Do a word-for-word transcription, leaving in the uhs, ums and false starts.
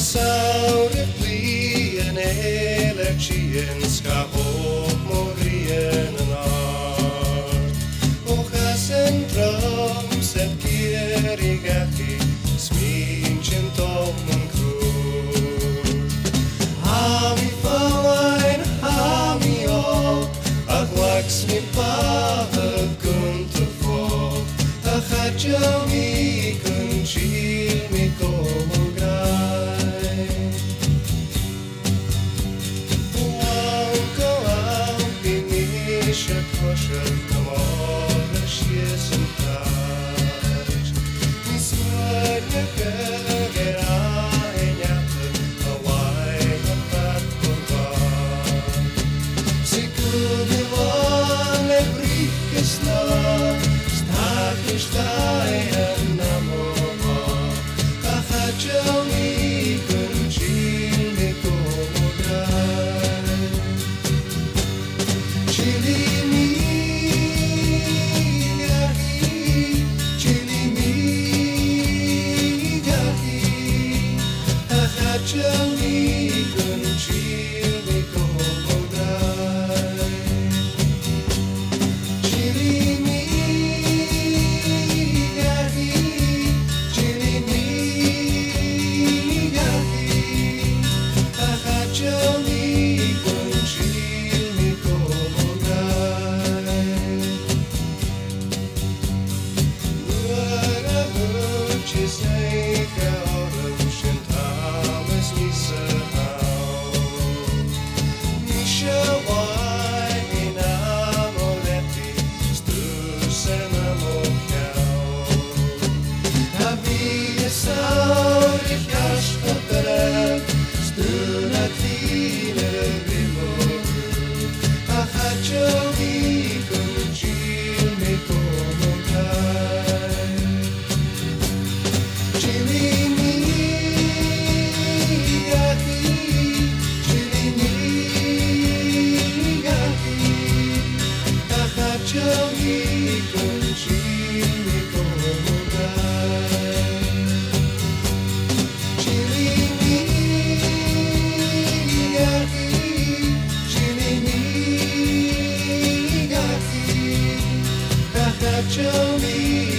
Sauret bli en elektrien ska håp morien en art. Och as en dröm sett gierigaki sminchen tomen krur. Hami falain, hami op, ach wax mi pahe kunte fo, ach hatja mi kun chil mi como kosher kamalish yesentach miswad nekagera enyata hawai hapat korban sikudivan ebrikesna stakishtayan namova achachami kunchil mikomogai chili Tell me, couldn't you be cold? Chili me, gahi, chili me, gahi. Ah, tell me, couldn't you be cold? What I heard you say, Tell me, couldn't you be cold? Chili me, gahi, chili me, gahi. Tell me.